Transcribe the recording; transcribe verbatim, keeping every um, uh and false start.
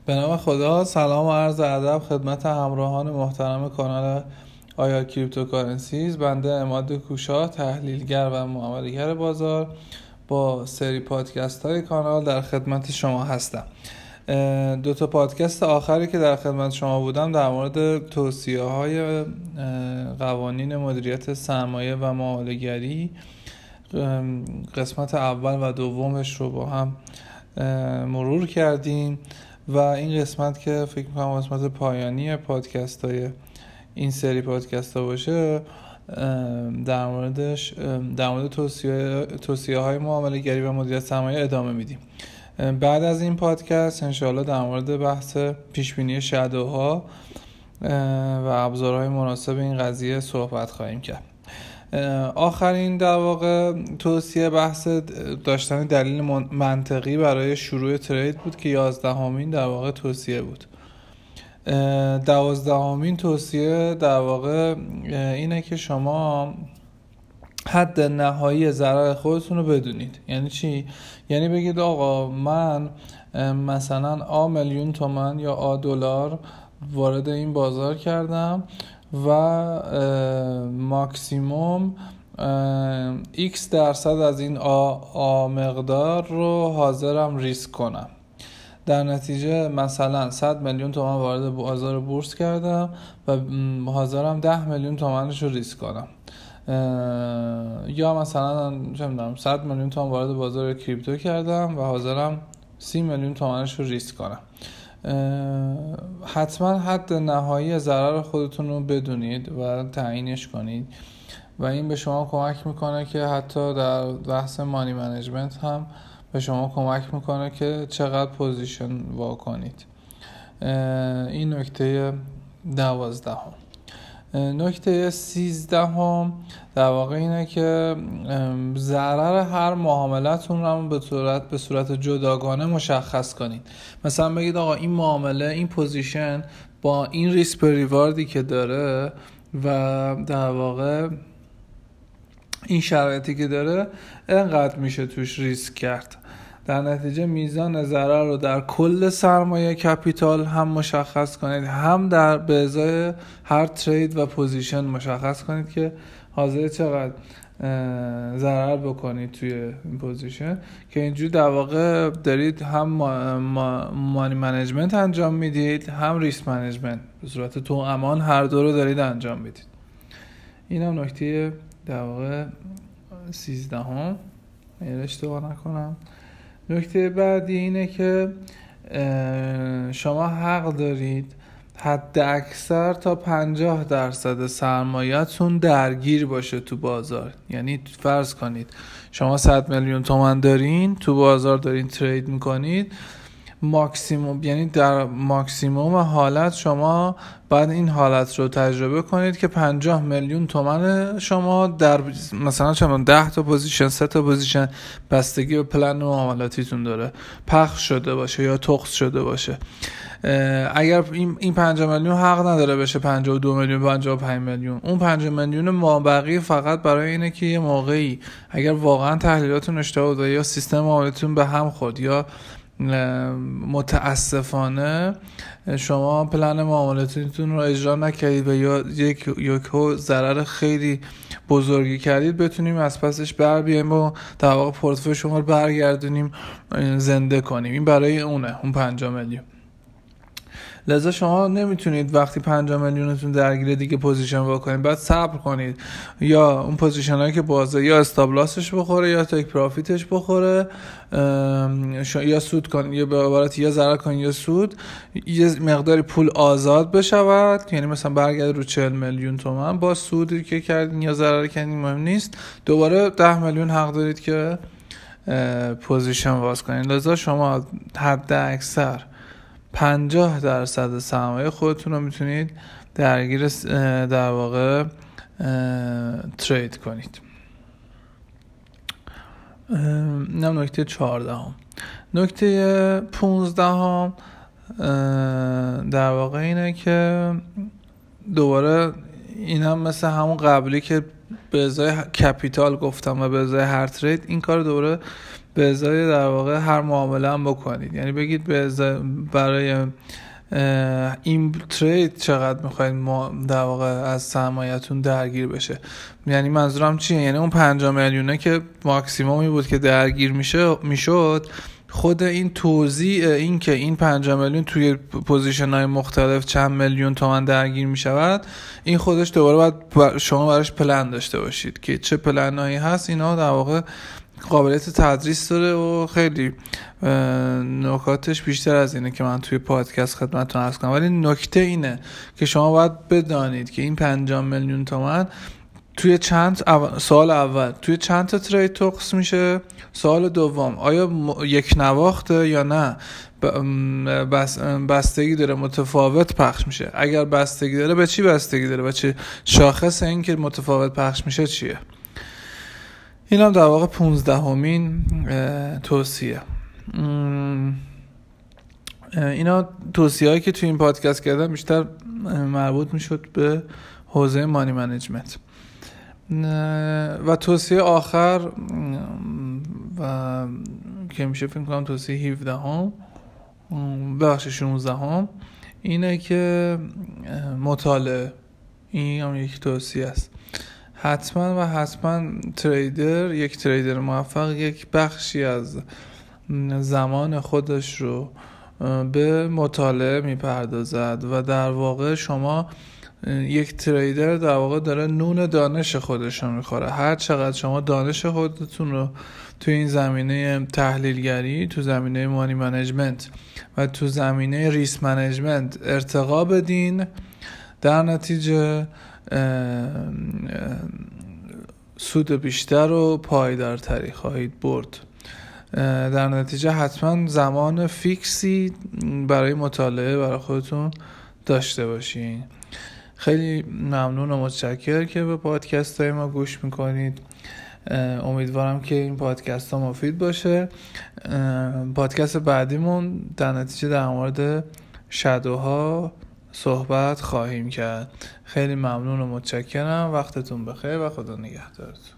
به نام خدا. سلام و عرض ادب خدمت همراهان محترم کانال آیا کریپتوکارنسیز. بنده عماد کوشا، تحلیلگر و معامله‌گر بازار، با سری پادکست های کانال در خدمت شما هستم. دو تا پادکست آخری که در خدمت شما بودم در مورد توصیه های قوانین مدیریت سرمایه و معامله‌گری، قسمت اول و دومش رو با هم مرور کردیم و این قسمت که فکر می‌کنم قسمت پایانی پادکست های این سری پادکست ها باشه، در موردش در مورد توصیه توصیه های معامله گری و مدیریت سرمایه ادامه میدیم. بعد از این پادکست انشاءالله در مورد بحث پیشبینی شادوها و ابزارهای مناسب این قضیه صحبت خواهیم کرد. آخرین در واقع توصیه بحث داشتن دلیل منطقی برای شروع ترید بود که یازدهمین در واقع توصیه بود. دوازدهمین توصیه در واقع اینه که شما حد نهایی ضرر خودتون رو بدونید. یعنی چی؟ یعنی بگید آقا من مثلا آ میلیون تومان یا آ دلار وارد این بازار کردم و ماکسیموم x درصد از این آ, آ مقدار رو حاضرم ریسک کنم. در نتیجه مثلا صد میلیون تومان وارد بازار بورس کردم و حاضرم ده میلیون تومانش رو ریسک کنم. یا مثلا چه میدونم صد میلیون تومان وارد بازار کریپتو کردم و حاضرم سی میلیون تومانش رو ریسک کنم. حتما حد نهایی ضرر خودتون رو بدونید و تعیینش کنید و این به شما کمک میکنه که حتی در بحث مانی منیجمنت هم به شما کمک میکنه که چقدر پوزیشن وا کنید. این نکته دوازدهم. نکته سیزدهم در واقع اینه که ضرر هر معاملتون رو به صورت به صورت جداگانه مشخص کنید. مثلا بگید آقا این معامله، این پوزیشن با این ریسک پر ریواردی که داره و در واقع این شرایطی که داره اینقدر میشه توش ریسک کرد. در نتیجه میزان ضرر رو در کل سرمایه کپیتال هم مشخص کنید، هم در به ازای هر ترید و پوزیشن مشخص کنید که حاضر چقدر ضرر بکنید توی این پوزیشن، که اینجوری در واقع دارید هم مانی منیجمنت انجام میدید هم ریسک منیجمنت به صورت تو امان، هر دو رو دارید انجام میدید. این هم نکته در واقع سیزدهم اگر اشتباه نکنم. نکته بعدی اینه که شما حق دارید حد اکثر تا پنجاه درصد سرمایه‌تون درگیر باشه تو بازار. یعنی فرض کنید شما صد میلیون تومان دارین تو بازار، دارین ترید میکنید، ماکسیموم یعنی در ماکسیموم حالت شما بعد این حالت رو تجربه کنید که پنجاه میلیون تومان شما در مثلا شما ده تا پوزیشن، سه تا پوزیشن، بستگی به پلن معاملاتیتون داره، پخش شده باشه یا تخص شده باشه. اگر این این پنجاه میلیون حق نداره بشه پنجاه و دو میلیون، پنجاه و پنج میلیون، اون پنجاه میلیون مابقی فقط برای اینه که یه موقعی اگر واقعا تحلیلاتون اشتباه بود یا سیستم معاملاتتون به هم خورد یا متاسفانه شما پلن معاملاتتون رو اجرا نکردید و یا یک یک ضرر خیلی بزرگی کردید، بتونیم از پسش بر بیایم و در واقع پورتفوی شما رو برگردونیم، زنده کنیم. این برای اونه، اون پنجاه میلیون. لذا شما نمیتونید وقتی پنجاه میلیونتون درگیره دیگه پوزیشن واکنید، بعد صبر کنید یا اون پوزیشن هایی که بازه یا استابلاسش بخوره یا تک پرافیتش بخوره یا سود کنید، یا به عبارت یا ضرر کنید یا سود، یه مقداری پول آزاد بشود، یعنی مثلا برگرده رو چهل میلیون تومان با سودی که کردین یا ضرر کردین مهم نیست، دوباره ده میلیون حق دارید که پوزیشن واز کنید. لذا شما حد اکثر پنجاه درصد سرمایه خودتون رو میتونید درگیر در واقع ترید کنید. اینم نکته چهاردهم. نکته پونزدهم در واقع اینه که دوباره این هم مثل همون قبلی که به ازای کپیتال گفتم و به ازای هر ترید این کار دوباره به ازای در واقع هر معامله هم بکنید. یعنی بگید به ازای برای این ترید چقدر میخواید در واقع از سرمایه‌تون درگیر بشه. یعنی منظورم چیه؟ یعنی اون پنجاه میلیونه که ماکسیمومی بود که درگیر میشه میشد، خود این توزیع این که این پنجاه میلیون توی پوزیشن های مختلف چند میلیون تومان درگیر میشود، این خودش دوباره باید شما براش پلن داشته باشید که چه پلن هایی هست. اینا در واقع قابلیت تدریس داره و خیلی نکاتش بیشتر از اینه که من توی پادکست خدمتتون عرض کنم. ولی نکته اینه که شما باید بدانید که این پنجاه میلیون تومان توی چند اول... سال اول توی چند تا ترید توکس میشه، سال دوم آیا م... یک نواخته یا نه، بس... بستگی داره متفاوت پخش میشه. اگر بستگی داره به چی بستگی داره و چه شاخص این که متفاوت پخش میشه چیه؟ این هم در واقع پونزدهمین توصیه. اینا توصیه هایی که توی این پادکست کردم بیشتر مربوط میشد به حوزه مانی منیجمنت. و توصیه آخر و که میشه فکر کنم توصیه هفده هم بخش شانزده هم اینه که مطالعه. این هم یک توصیه است. حتما و حتما تریدر یک تریدر موفق یک بخشی از زمان خودش رو به مطالعه میپردازد و در واقع شما یک تریدر در واقع داره نون دانش خودش رو میخوره. هر چقدر شما دانش خودتون رو تو این زمینه تحلیلگری، تو زمینه مانی منیجمنت و تو زمینه ریسک منیجمنت ارتقا بدین، در نتیجه سود بیشتر و پایدارتری خواهید برد. در نتیجه حتما زمان فیکسی برای مطالعه برای خودتون داشته باشین. خیلی ممنون و متشکرم که به پادکست های ما گوش میکنید. امیدوارم که این پادکست ها مفید باشه. پادکست بعدیمون در نتیجه در مورد شادوها صحبت خواهیم کرد. خیلی ممنون و متشکرم. وقتتون بخیر و خدا نگهدارتون.